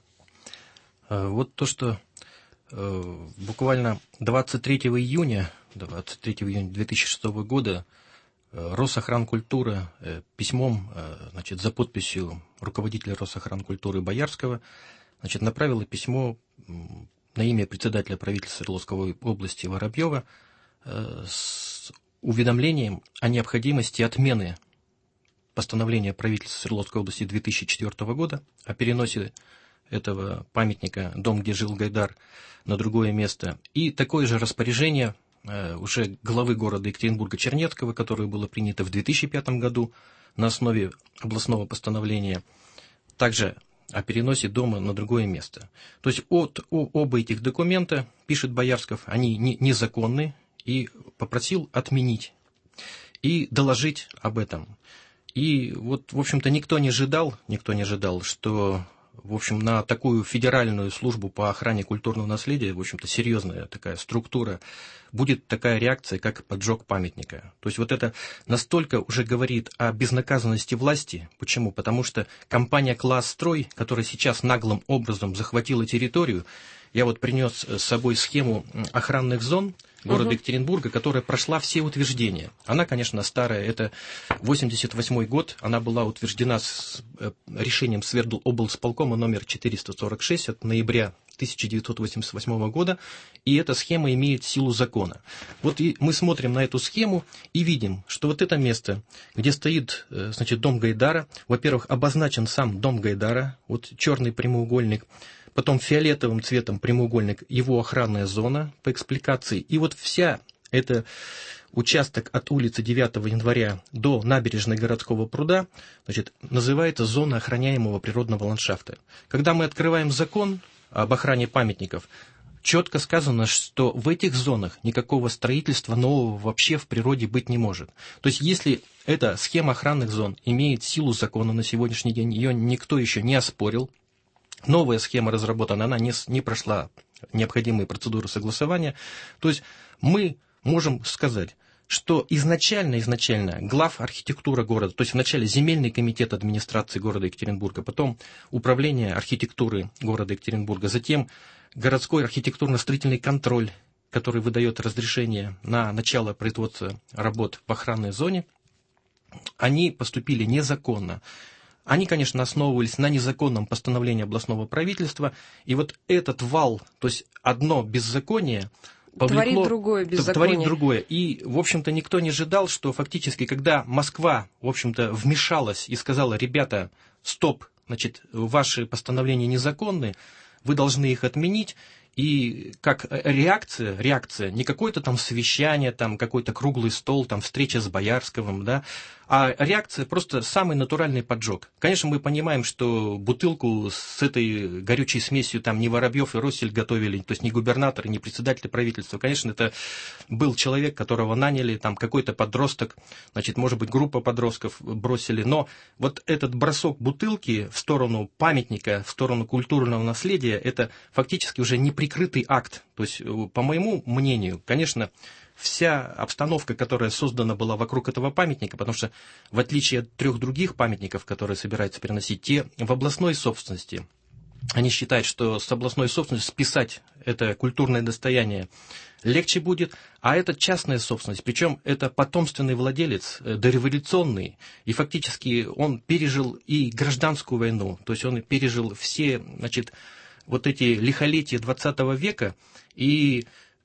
Вот то, что буквально двадцать третьего июня две тысячи шестого года Росохранкультура письмом, значит, за подписью руководителя Росохранкультуры Боярского, значит, направила письмо на имя председателя правительства Свердловской области Воробьева с уведомлением о необходимости отмены постановления правительства Свердловской области две тысячи четвёртого года о переносе этого памятника, дом, где жил Гайдар, на другое место. И такое же распоряжение э, уже главы города Екатеринбурга Чернецкого, которое было принято в две тысячи пятом году на основе областного постановления, также о переносе дома на другое место. То есть от, о, оба этих документа, пишет Боярсков, они не, незаконны, и попросил отменить и доложить об этом. И вот, в общем-то, никто не ожидал, никто не ожидал, что... В общем, на такую федеральную службу по охране культурного наследия, в общем-то, серьезная такая структура, будет такая реакция, как поджог памятника. То есть вот это настолько уже говорит о безнаказанности власти. Почему? Потому что компания «Класс-строй», которая сейчас наглым образом захватила территорию, я вот принес с собой схему охранных зон города uh-huh. Екатеринбурга, которая прошла все утверждения. Она, конечно, старая, это восемьдесят восьмой год, она была утверждена с решением Свердлоблсполкома номер четыреста сорок шесть от ноября тысяча девятьсот восемьдесят восьмого года, и эта схема имеет силу закона. Вот и мы смотрим на эту схему и видим, что вот это место, где стоит, значит, дом Гайдара, во-первых, обозначен сам дом Гайдара, вот черный прямоугольник, потом фиолетовым цветом прямоугольник, его охранная зона по экспликации. И вот вся эта участок от улицы девятого января до набережной городского пруда, значит, называется зона охраняемого природного ландшафта. Когда мы открываем закон об охране памятников, четко сказано, что в этих зонах никакого строительства нового вообще в природе быть не может. То есть если эта схема охранных зон имеет силу закона на сегодняшний день, ее никто еще не оспорил, новая схема разработана, она не, не прошла необходимые процедуры согласования. То есть мы можем сказать, что изначально, изначально глав архитектура города, то есть вначале земельный комитет администрации города Екатеринбурга, потом управление архитектуры города Екатеринбурга, затем городской архитектурно-строительный контроль, который выдает разрешение на начало производства работ в охранной зоне, они поступили незаконно. Они, конечно, основывались на незаконном постановлении областного правительства, и вот этот вал, то есть одно беззаконие, повлекло, творит другое беззаконие. Творит другое. И, в общем-то, никто не ожидал, что фактически, когда Москва, в общем-то, вмешалась и сказала: ребята, стоп, значит, ваши постановления незаконны, вы должны их отменить, И как реакция, реакция, не какое-то там совещание, там какой-то круглый стол, там встреча с Боярсковым, да, а реакция просто самый натуральный поджог. Конечно, мы понимаем, что бутылку с этой горючей смесью там не Воробьев и Россель готовили, то есть не губернатор, не председатель правительства. Конечно, это был человек, которого наняли, там какой-то подросток, значит, может быть, группа подростков бросили. Но вот этот бросок бутылки в сторону памятника, в сторону культурного наследия, это фактически уже неприкрытый акт. То есть, по моему мнению, конечно, вся обстановка, которая создана была вокруг этого памятника, потому что, в отличие от трех других памятников, которые собираются переносить, те в областной собственности, они считают, что с областной собственностью списать это культурное достояние легче будет, а это частная собственность, причем это потомственный владелец, дореволюционный, и фактически он пережил и гражданскую войну, то есть он пережил все, значит, вот эти лихолетия двадцатого века, и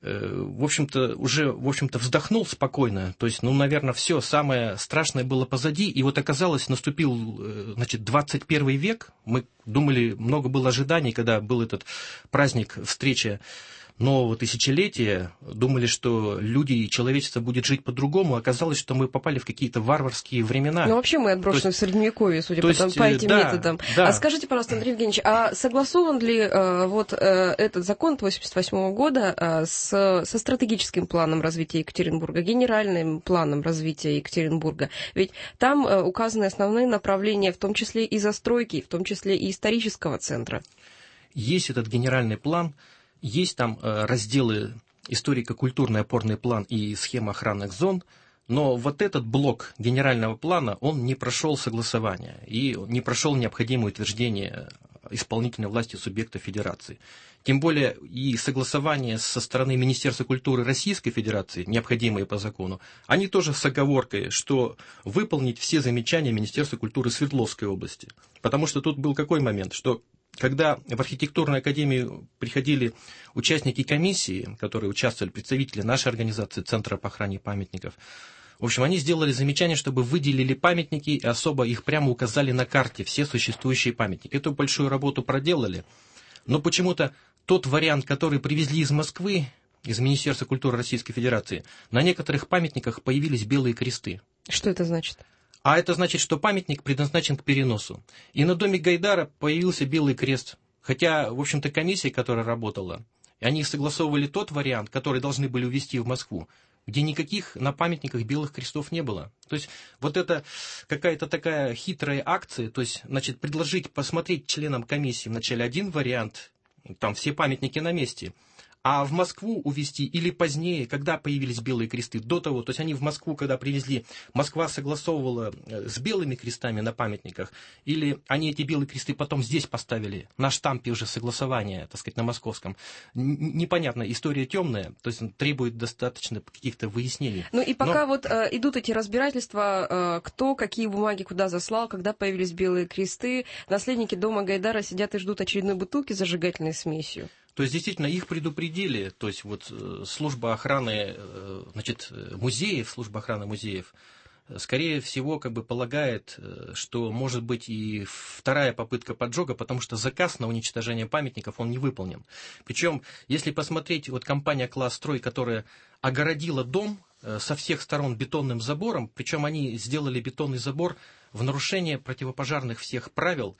в общем-то, уже, в общем-то, вздохнул спокойно. То есть, ну, наверное, все самое страшное было позади. И вот оказалось, наступил, значит, двадцать первый век. Мы думали, много было ожиданий, когда был этот праздник, встреча нового тысячелетия. Думали, что люди и человечество будет жить по-другому. Оказалось, что мы попали в какие-то варварские времена. Ну, вообще мы отброшены есть, в Средневековье, судя по, есть, по этим да, методам. Да. А скажите, пожалуйста, Андрей Евгеньевич, а согласован ли э, вот э, этот закон восемьдесят восьмого года э, с, со стратегическим планом развития Екатеринбурга, генеральным планом развития Екатеринбурга? Ведь там э, указаны основные направления, в том числе и застройки, в том числе и исторического центра. Есть этот генеральный план. Есть там разделы историко-культурный опорный план и схема охранных зон, но вот этот блок генерального плана, он не прошел согласования и не прошел необходимое утверждение исполнительной власти субъекта федерации. Тем более и согласование со стороны Министерства культуры Российской Федерации, необходимые по закону, они тоже с оговоркой, что выполнить все замечания Министерства культуры Свердловской области. Потому что тут был какой момент, что когда в архитектурную академию приходили участники комиссии, которые участвовали, представители нашей организации, Центра по охране памятников, в общем, они сделали замечание, чтобы выделили памятники и особо их прямо указали на карте, все существующие памятники. Эту большую работу проделали, но почему-то тот вариант, который привезли из Москвы, из Министерства культуры Российской Федерации, на некоторых памятниках появились белые кресты. Что это значит? А это значит, что памятник предназначен к переносу. И на доме Гайдара появился белый крест. Хотя, в общем-то, комиссия, которая работала, они согласовывали тот вариант, который должны были увезти в Москву, где никаких на памятниках белых крестов не было. То есть вот это какая-то такая хитрая акция, то есть, значит, предложить посмотреть членам комиссии вначале один вариант, там все памятники на месте, а в Москву увезти или позднее, когда появились белые кресты, до того, то есть они в Москву, когда привезли, Москва согласовывала с белыми крестами на памятниках, или они эти белые кресты потом здесь поставили, на штампе уже согласования, так сказать, на московском. Непонятно, история темная, то есть требует достаточно каких-то выяснений. Ну и пока Но... вот э, идут эти разбирательства, э, кто какие бумаги куда заслал, когда появились белые кресты, наследники дома Гайдара сидят и ждут очередной бутылки с зажигательной смесью. То есть, действительно, их предупредили, то есть, вот служба охраны, значит, музеев, служба охраны музеев, скорее всего, как бы полагает, что может быть и вторая попытка поджога, потому что заказ на уничтожение памятников, он не выполнен. Причем, если посмотреть, вот компания «Класстрой», которая огородила дом со всех сторон бетонным забором, причем они сделали бетонный забор в нарушение противопожарных всех правил,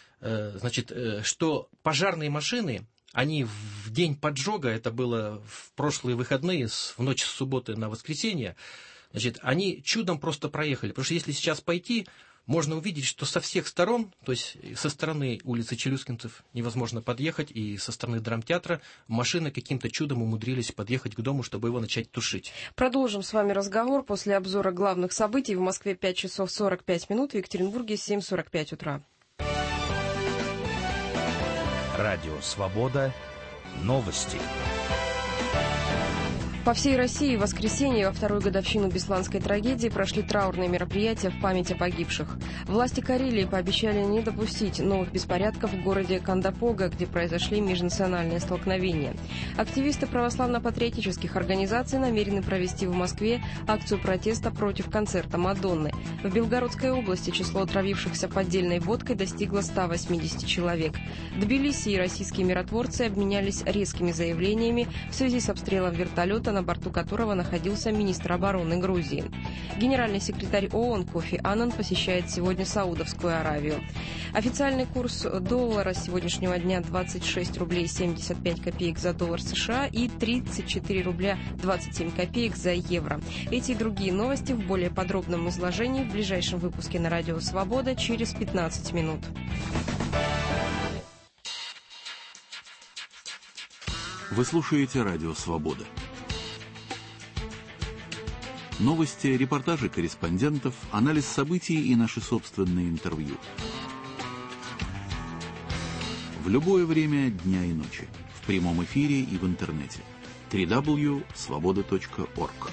значит, что пожарные машины, они в день поджога, это было в прошлые выходные, в ночь с субботы на воскресенье, значит, они чудом просто проехали. Потому что если сейчас пойти, можно увидеть, что со всех сторон, то есть со стороны улицы Челюскинцев невозможно подъехать, и со стороны драмтеатра машины каким-то чудом умудрились подъехать к дому, чтобы его начать тушить. Продолжим с вами разговор после обзора главных событий. В Москве пять часов сорок пять минут, в Екатеринбурге семь сорок пять утра. Радио «Свобода». Новости. По всей России в воскресенье во вторую годовщину Бесланской трагедии прошли траурные мероприятия в память о погибших. Власти Карелии пообещали не допустить новых беспорядков в городе Кандапога, где произошли межнациональные столкновения. Активисты православно-патриотических организаций намерены провести в Москве акцию протеста против концерта Мадонны. В Белгородской области число отравившихся поддельной водкой достигло ста восьмидесяти человек. Тбилиси и российские миротворцы обменялись резкими заявлениями в связи с обстрелом вертолета, на борту которого находился министр обороны Грузии. Генеральный секретарь ООН Кофи Аннан посещает сегодня Саудовскую Аравию. Официальный курс доллара с сегодняшнего дня двадцать шесть рублей семьдесят пять копеек за доллар США и тридцать четыре рубля двадцать семь копеек за евро. Эти и другие новости в более подробном изложении в ближайшем выпуске на Радио Свобода через пятнадцать минут. Вы слушаете Радио Свобода. Новости, репортажи корреспондентов, анализ событий и наши собственные интервью. В любое время дня и ночи. В прямом эфире и в интернете. дабл ю дабл ю дабл ю точка свобода точка орг.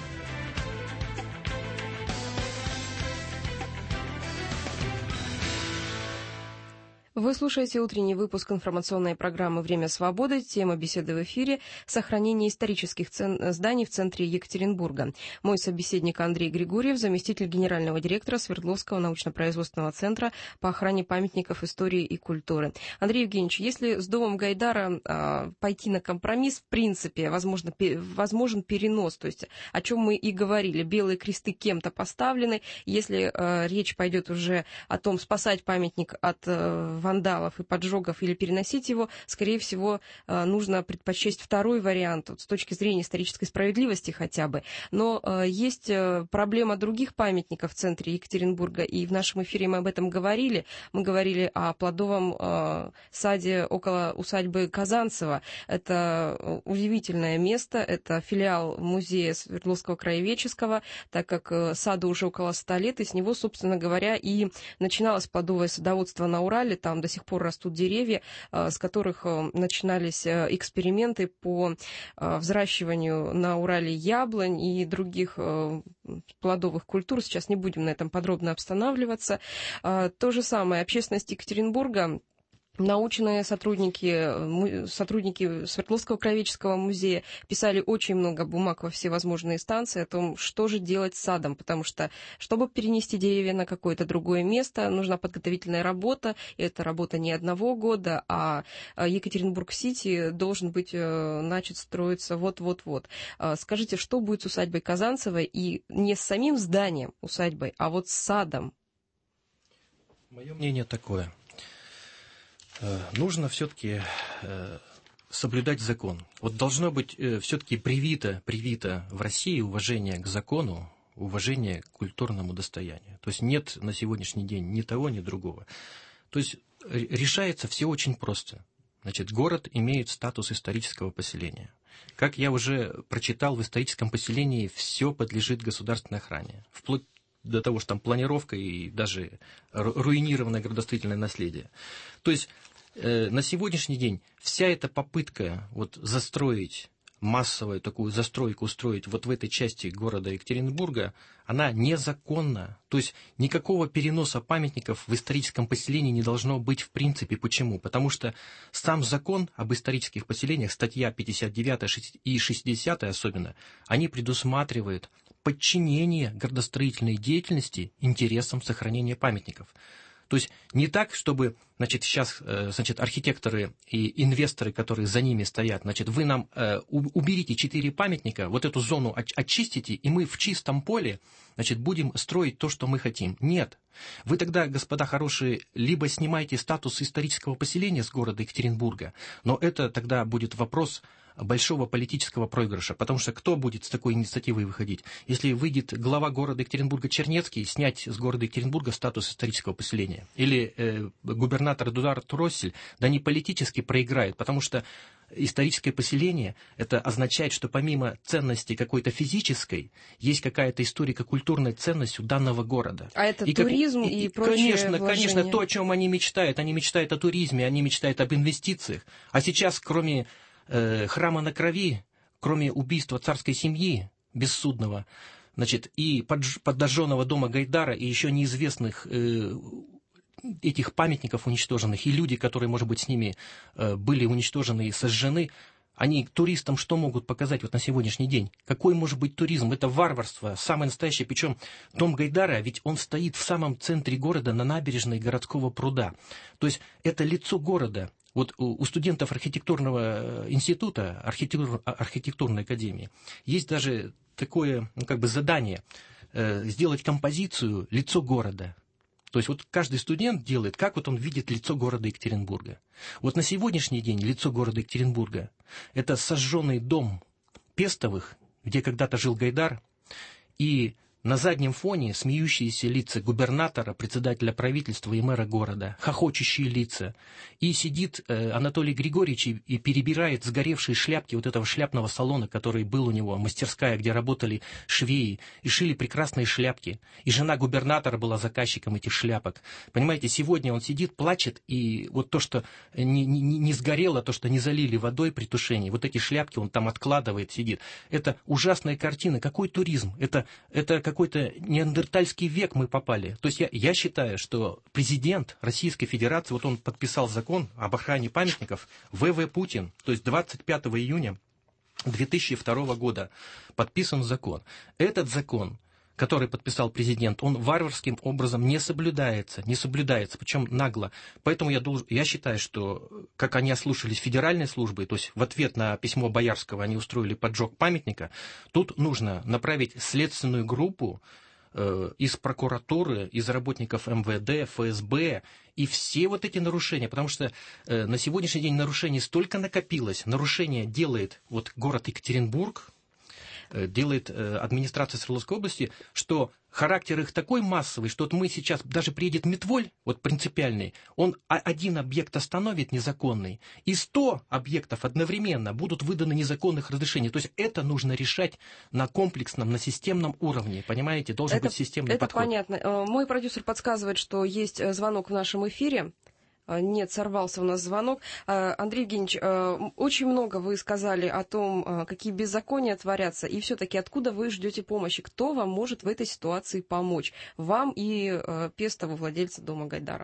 Вы слушаете утренний выпуск информационной программы «Время свободы». Тема беседы в эфире – сохранение исторических цен... зданий в центре Екатеринбурга. Мой собеседник Андрей Григорьев, заместитель генерального директора Свердловского научно-производственного центра по охране памятников истории и культуры. Андрей Евгеньевич, если с домом Гайдара э, пойти на компромисс, в принципе, возможно, пе... возможен перенос, то есть о чем мы и говорили, белые кресты кем-то поставлены. Если э, речь пойдет уже о том, спасать памятник от э, вандалов и поджогов или переносить его, скорее всего, нужно предпочесть второй вариант вот, с точки зрения исторической справедливости хотя бы. Но э, есть проблема других памятников в центре Екатеринбурга, и в нашем эфире мы об этом говорили. Мы говорили о плодовом э, саде около усадьбы Казанцева. Это удивительное место, это филиал музея Свердловского краеведческого, так как саду уже около ста лет, и с него, собственно говоря, и начиналось плодовое садоводство на Урале. Там до сих пор растут деревья, с которых начинались эксперименты по взращиванию на Урале яблонь и других плодовых культур. Сейчас не будем на этом подробно останавливаться. То же самое, общественность Екатеринбурга, научные сотрудники, сотрудники Свердловского краеведческого музея писали очень много бумаг во все возможные инстанции о том, что же делать с садом, потому что, чтобы перенести деревья на какое-то другое место, нужна подготовительная работа, и это работа не одного года, а Екатеринбург-Сити должен быть начат строиться вот-вот-вот. Скажите, что будет с усадьбой Казанцева, и не с самим зданием усадьбы, а вот с садом? Мое мнение такое. Нужно все-таки соблюдать закон. Вот должно быть все-таки привито, привито в России уважение к закону, уважение к культурному достоянию. То есть нет на сегодняшний день ни того, ни другого. То есть решается все очень просто. Значит, город имеет статус исторического поселения. Как я уже прочитал, в историческом поселении все подлежит государственной охране. Вплоть до того, что там планировка и даже руинированное градостроительное наследие. То есть э, на сегодняшний день вся эта попытка вот, застроить, массовую такую застройку устроить вот в этой части города Екатеринбурга, она незаконна. То есть никакого переноса памятников в историческом поселении не должно быть в принципе. Почему? Потому что сам закон об исторических поселениях, статья пятьдесят девятая и шестидесятая особенно, они предусматривают подчинение градостроительной деятельности интересам сохранения памятников. То есть не так, чтобы, значит, сейчас, значит, архитекторы и инвесторы, которые за ними стоят, значит, вы нам э, уберите четыре памятника, вот эту зону очистите, и мы в чистом поле, значит, будем строить то, что мы хотим. Нет. Вы тогда, господа хорошие, либо снимаете статус исторического поселения с города Екатеринбурга, но это тогда будет вопрос большого политического проигрыша, потому что кто будет с такой инициативой выходить? Если выйдет глава города Екатеринбурга Чернецкий снять с города Екатеринбурга статус исторического поселения, или э, губернатор Эдуард Россель, да они политически проиграют, потому что историческое поселение, это означает, что помимо ценности какой-то физической, есть какая-то историко-культурная ценность у данного города. А это и туризм как, и, и прочие Конечно, вложения. конечно, то, о чем они мечтают. Они мечтают о туризме, они мечтают об инвестициях. А сейчас, кроме э, храма на крови, кроме убийства царской семьи бессудного, значит, и подожженного дома Гайдара, и еще неизвестных э, этих памятников уничтоженных, и люди, которые, может быть, с ними э, были уничтожены и сожжены, они туристам что могут показать вот на сегодняшний день? Какой может быть туризм? Это варварство, самое настоящее. Причем дом Гайдара, ведь он стоит в самом центре города, на набережной городского пруда. То есть это лицо города. Вот у студентов архитектурного института, архитектур, архитектурной академии, есть даже такое, ну, как бы задание э, сделать композицию «Лицо города». То есть вот каждый студент делает, как вот он видит лицо города Екатеринбурга. Вот на сегодняшний день лицо города Екатеринбурга – это сожженный дом Пестовых, где когда-то жил Гайдар, и на заднем фоне смеющиеся лица губернатора, председателя правительства и мэра города, хохочущие лица. И сидит э, Анатолий Григорьевич и, и перебирает сгоревшие шляпки вот этого шляпного салона, который был у него, мастерская, где работали швеи, и шили прекрасные шляпки. И жена губернатора была заказчиком этих шляпок. Понимаете, сегодня он сидит, плачет, и вот то, что не, не, не сгорело, то, что не залили водой при тушении, вот эти шляпки он там откладывает, сидит. Это ужасная картина. Какой туризм? Это, это какой-то неандертальский век мы попали. То есть я, я считаю, что президент Российской Федерации, вот он подписал закон об охране памятников, вэ вэ Путин, то есть двадцать пятого июня две тысячи второго года подписан закон. Этот закон, который подписал президент, он варварским образом не соблюдается, не соблюдается, причем нагло. Поэтому я, должен, я считаю, что, как они ослушались федеральной службы, то есть в ответ на письмо Боярского они устроили поджог памятника, тут нужно направить следственную группу э, из прокуратуры, из работников эм вэ дэ, эф эс бэ, и все вот эти нарушения, потому что э, на сегодняшний день нарушений столько накопилось, нарушения делает вот город Екатеринбург, делает администрация Свердловской области, что характер их такой массовый, что вот мы сейчас, даже приедет Метволь, вот принципиальный, он один объект остановит незаконный, и сто объектов одновременно будут выданы незаконных разрешений. То есть это нужно решать на комплексном, на системном уровне, понимаете? Должен это, быть системный это подход. Это понятно. Мой продюсер подсказывает, что есть звонок в нашем эфире. Нет, сорвался у нас звонок. Андрей Евгеньевич, очень много вы сказали о том, какие беззакония творятся, и все-таки откуда вы ждете помощи? Кто вам может в этой ситуации помочь? Вам и Пестову, владельца дома Гайдара.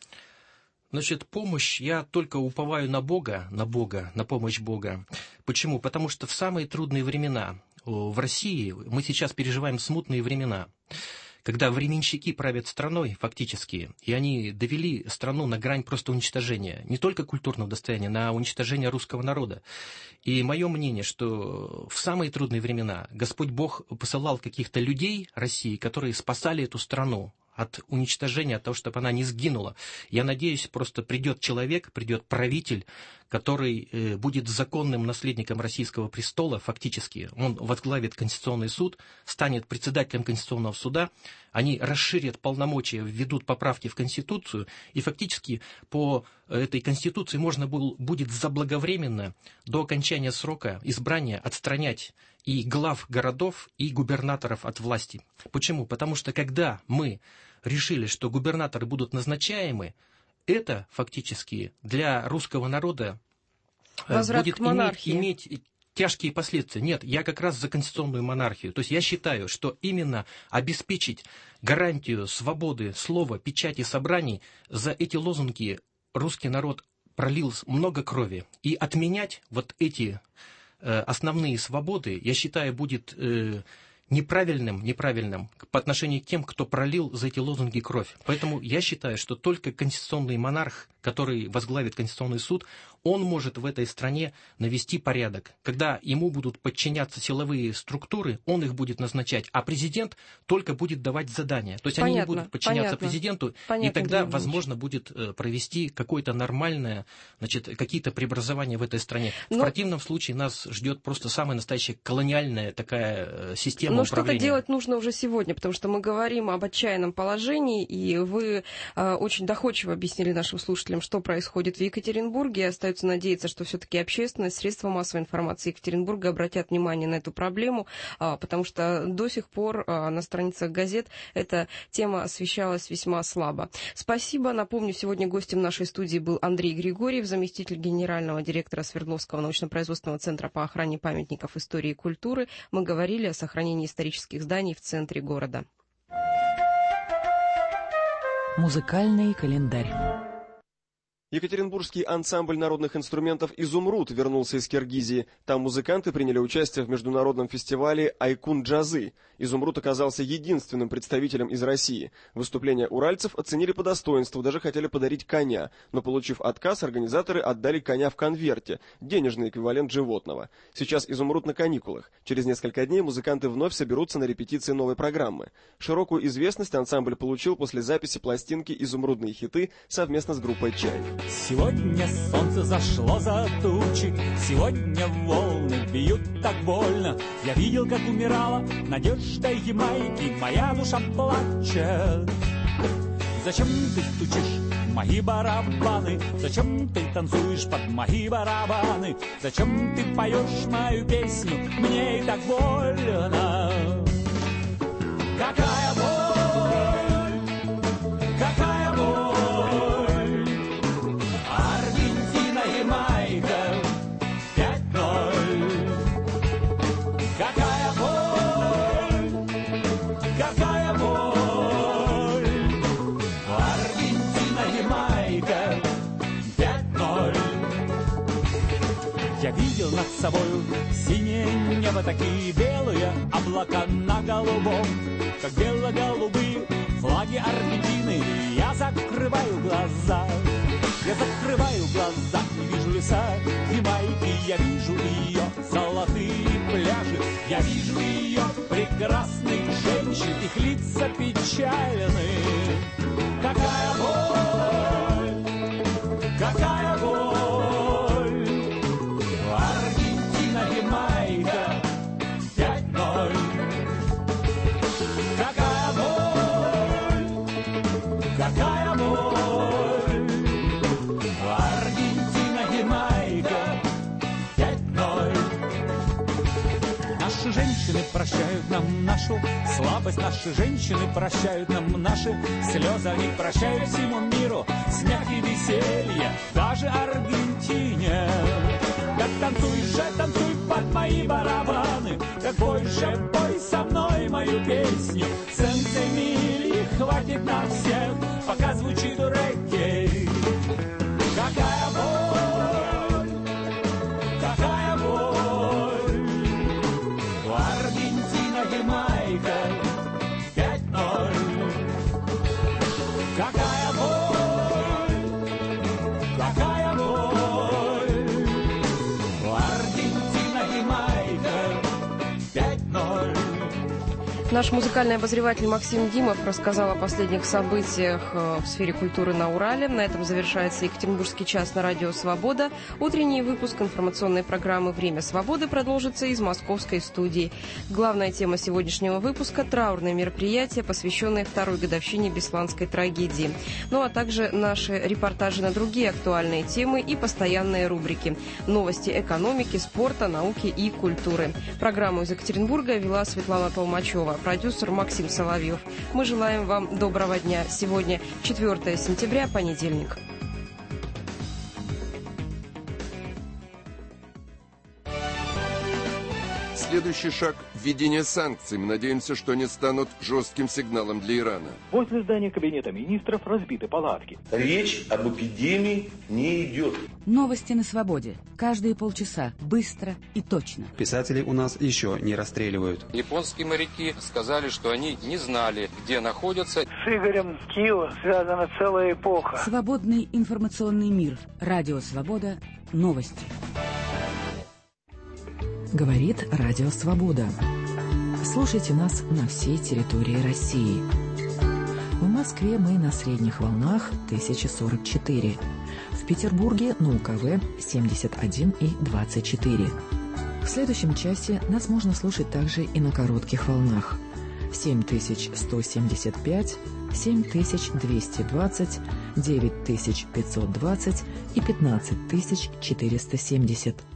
Значит, помощь, я только уповаю на Бога, на Бога, на помощь Бога. Почему? Потому что в самые трудные времена в России, мы сейчас переживаем смутные времена, когда временщики правят страной фактически, и они довели страну на грань просто уничтожения, не только культурного достояния, на уничтожение русского народа. И мое мнение, что в самые трудные времена Господь Бог посылал каких-то людей России, которые спасали эту страну от уничтожения, от того, чтобы она не сгинула. Я надеюсь, просто придет человек, придет правитель, который э, будет законным наследником российского престола, фактически. Он возглавит Конституционный суд, станет председателем Конституционного суда, они расширят полномочия, введут поправки в Конституцию, и фактически по этой Конституции можно был, будет заблаговременно до окончания срока избрания отстранять и глав городов, и губернаторов от власти. Почему? Потому что когда мы решили, что губернаторы будут назначаемы, это фактически для русского народа Возврат будет иметь, иметь тяжкие последствия. Нет, я как раз за конституционную монархию. То есть я считаю, что именно обеспечить гарантию свободы слова, печати, собраний, за эти лозунги русский народ пролил много крови. И отменять вот эти э, основные свободы, я считаю, будет э, неправильным, неправильным по отношению к тем, кто пролил за эти лозунги кровь. Поэтому я считаю, что только конституционный монарх, который возглавит Конституционный суд, он может в этой стране навести порядок. Когда ему будут подчиняться силовые структуры, он их будет назначать, а президент только будет давать задания. То есть понятно, они не будут подчиняться понятно, президенту, понятно, и тогда, возможно, будет провести какое-то нормальное, значит, какие-то преобразования в этой стране. Но... В противном случае нас ждет просто самая настоящая колониальная такая система Но управления. Но что-то делать нужно уже сегодня, потому что мы говорим об отчаянном положении, и вы э, очень доходчиво объяснили нашим слушателям, слушателям, что происходит в Екатеринбурге. Остается надеяться, что все-таки общественность, средства массовой информации Екатеринбурга обратят внимание на эту проблему, потому что до сих пор на страницах газет эта тема освещалась весьма слабо. Спасибо. Напомню, сегодня гостем нашей студии был Андрей Григорьев, заместитель генерального директора Свердловского научно-производственного центра по охране памятников истории и культуры. Мы говорили о сохранении исторических зданий в центре города. Музыкальный календарь. Екатеринбургский ансамбль народных инструментов «Изумруд» вернулся из Киргизии. Там музыканты приняли участие в международном фестивале «Айкун-джазы». «Изумруд» оказался единственным представителем из России. Выступления уральцев оценили по достоинству, даже хотели подарить коня. Но, получив отказ, организаторы отдали коня в конверте, денежный эквивалент животного. Сейчас «Изумруд» на каникулах. Через несколько дней музыканты вновь соберутся на репетиции новой программы. Широкую известность ансамбль получил после записи пластинки «Изумрудные хиты» совместно с группой «Чай». Сегодня солнце зашло за тучи, сегодня волны бьют так больно. Я видел, как умирала надежда Ямайки, моя душа плачет. Зачем ты стучишь мои барабаны? Зачем ты танцуешь под мои барабаны? Зачем ты поешь мою песню? Мне и так больно. Какая боль, какая боль. Я видел над собою синее небо, такие белые облака на голубом, как бело-голубые флаги Аргентины. Я закрываю глаза, я закрываю глаза и вижу леса Ямайки. Я вижу ее золотые пляжи, я вижу ее прекрасных женщин, их лица печальны. Какая боль, какая боль. Какая боль, Аргентина, Ямайка, пять ноль. Наши женщины прощают нам нашу слабость, наши женщины прощают нам наши слезы, они прощают всему миру смех и веселье, даже Аргентине. Как танцуешь же, танцуй под мои барабаны, как бой же, бой со мной мою песню. Сент-Эмилии хватит на всех, пока звучит регги. Какая боль, какая боль. Аргентина, Ямайка, пять ноль. Какая боль, какая боль. Аргентина, Ямайка, пять ноль. Наш музыкальный обозреватель Максим Димов рассказал о последних событиях в сфере культуры на Урале. На этом завершается Екатеринбургский час на радио «Свобода». Утренний выпуск информационной программы «Время свободы» продолжится из московской студии. Главная тема сегодняшнего выпуска – траурное мероприятие, посвященное второй годовщине Бесланской трагедии. Ну а также наши репортажи на другие актуальные темы и постоянные рубрики. Новости экономики, спорта, науки и культуры. Программу из Екатеринбурга вела Светлана Толмачева. Продюсер Максим Соловьев. Мы желаем вам доброго дня. Сегодня четвёртое сентября, понедельник. Следующий шаг – введение санкций. Мы надеемся, что они станут жестким сигналом для Ирана. Возле здания Кабинета министров разбиты палатки. Речь об эпидемии не идет. Новости на свободе. Каждые полчаса. Быстро и точно. Писателей у нас еще не расстреливают. Японские моряки сказали, что они не знали, где находятся. С Игорем Кио связана целая эпоха. Свободный информационный мир. Радио «Свобода». Новости. Говорит Радио Свобода. Слушайте нас на всей территории России. В Москве мы на средних волнах тысяча сорок четыре. В Петербурге на УКВ семьдесят один и двадцать четыре. В следующем часе нас можно слушать также и на коротких волнах. семь тысяч сто семьдесят пять, семь тысяч двести двадцать, девять тысяч пятьсот двадцать и пятнадцать тысяч четыреста семьдесят.